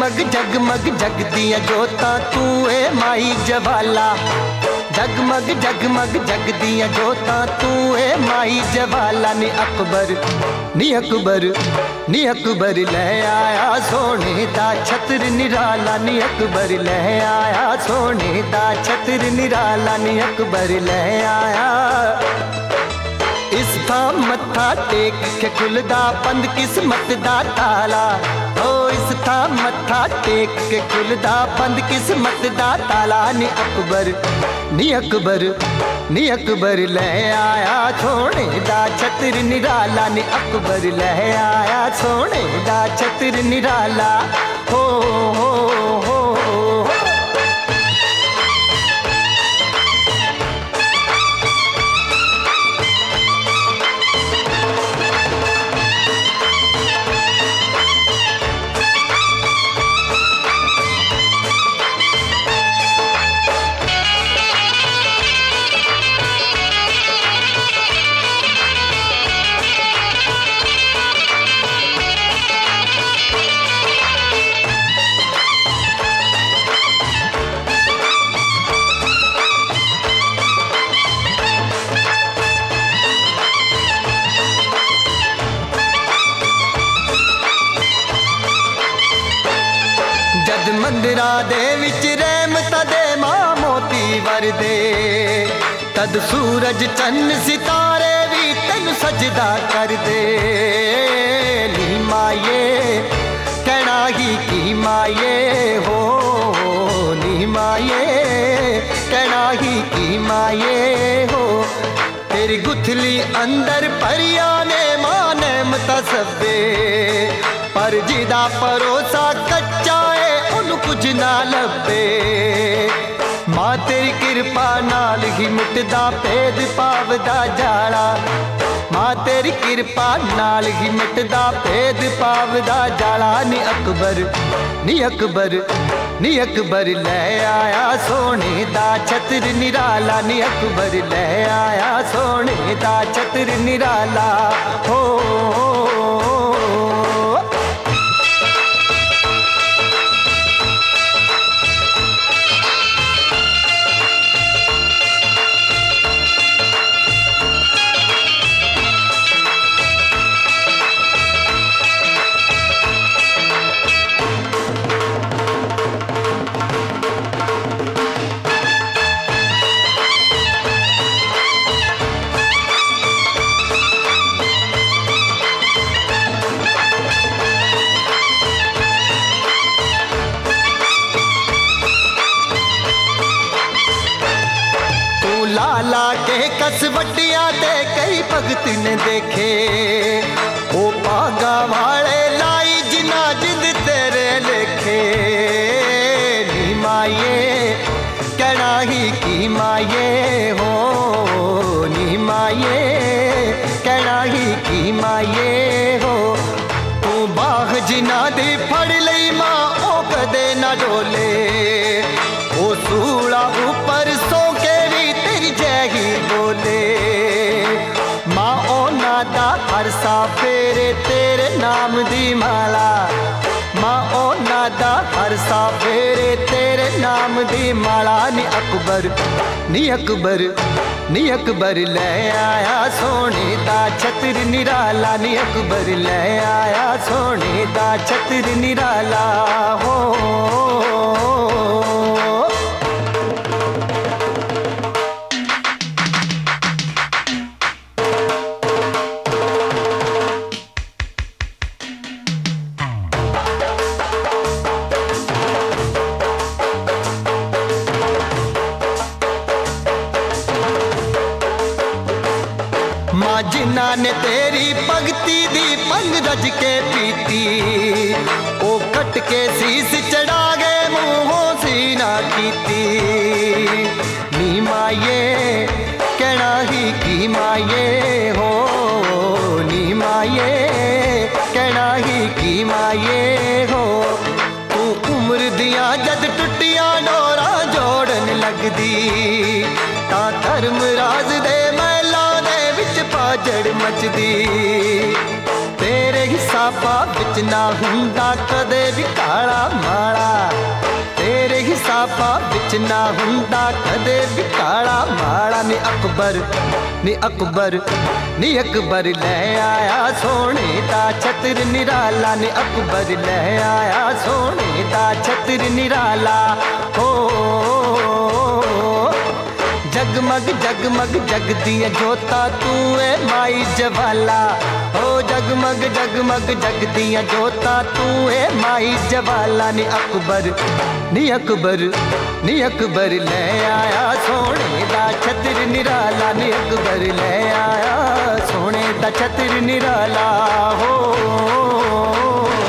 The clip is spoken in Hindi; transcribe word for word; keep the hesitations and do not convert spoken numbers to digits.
जगमग जगमग जगदियां जोतां तू ए माई जवाला। जगमग जगमग जगदियां जोतां तू ए माई जवाला। नी अकबर नी अकबर नी अकबर ले आया सोने दा छतर निराला। नी अकबर ले आया सोने दा छतर निराला। नी अकबर ले आया। इस थां मत्था टेक के खुलदा बंद किस्मत दा ताला। ओ इस थां मत्था टेक के खुलदा बंद किस्मत दा ताला। नी अकबर नी अकबर नी अकबर ले आया सोने दा छतर निराला। नी अकबर ले आया सोने दा छतर निराला। हो हो हो मंदिरा दे विच रहमत दे मां मोती वरदे। तद सूरज चन्न सितारे भी तेन सजदा कर दे। नी माये कहना ही की माये हो। नी माये कहना ही की माये हो। तेरी गुथली अंदर परिया ने मां नेमता सब्बे। पर जिदा परोसा कच्चा कुछ ना लभे। मां तेरी कृपा नाल ही मिटदा भेद भाव दा जाला। मां तेरी कृपा नाल ही मिटदा भेद भाव दा जाला। नी अकबर नी अकबर नी अकबर ले आया सोने दा छतर निराला। नी अकबर ले आया सोने दा छतर निराला। हो लाला के कसवटिया ते कई भगत ने देखे। ओ पागा वाले लाई जिना जिद तेरे लेखे। नी माये कहना ही की माये हो। नी माये कहना ही की माये हो। तू बाह जिना दी फड़ लई मां ओ कदे ना डोले। ओ सूला ऊपर सो ही बोले। मां ओना दा हर सा फेरे तेरे नाम दी माला। मां ओना दा हर सा फेरे तेरे नाम दी माला। नी अकबर नी अकबर नी अकबर ले आया सोने दा छतर निराला। नी अकबर ले आया सोने दा छतर निराला। हो जिन्ना ने तेरी भगती दी पंग रज के पीती। ओ कट के सीस चढ़ा गए मुंहों सीना कीती। नी माये कहना ही की माये हो। नी माये कहना ही की माये हो। तू उम्र दिया जद टुटिया डोरा जोड़न लगदी। ता धर्म राज दे मैला दे विच पाजड़ मचदी। तेरे हिस्सा ਹਿਸਾਬਾਂ ਵਿੱਚ ਨਾ ਹੁੰਦਾ ਕਦੇ ਵੀ ਕਾਲਾ ਮਾਲਾ, ਤੇਰੇ ਹਿਸਾਬਾਂ ਵਿੱਚ ਨਾ ਹੁੰਦਾ ਕਦੇ ਵੀ ਕਾਲਾ ਮਾਲਾ। ਨੀ ਅਕਬਰ ਨੀ ਅਕਬਰ ਨੀ ਅਕਬਰ ਲੈ ਆਇਆ ਸੋਹਣੇ ਦਾ ਛਤਰ ਨਿਰਾਲਾ, ਨੀ ਅਕਬਰ ਲੈ ਆਇਆ ਸੋਹਣੇ ਦਾ ਛਤਰ ਨਿਰਾਲਾ। ਹੋ ਜਗਮਗ ਜਗਮਗ ਜਗਦੀਆਂ ਜੋਤਾਂ ਤੂੰ ਏ ਮਾਈ ਜਵਾਲਾ, ਹੋ ਜਗਮਗ ਜਗਮਗ ਜਗਦੀਆਂ ਜੋਤਾਂ ਤੂੰ ਏ ਮਾਈ ਜਵਾਲਾ। ਨੀ ਅਕਬਰ ਨੀ ਅਕਬਰ ਨੀ ਅਕਬਰ ਲੈ ਆਇਆ ਸੋਹਣੇ ਦਾ ਛਤਰ ਨਿਰਾਲਾ, ਨੀ ਅਕਬਰ ਲੈ ਆਇਆ ਸੋਹਣੇ ਦਾ ਛਤਰ ਨਿਰਾਲਾ। ਹੋ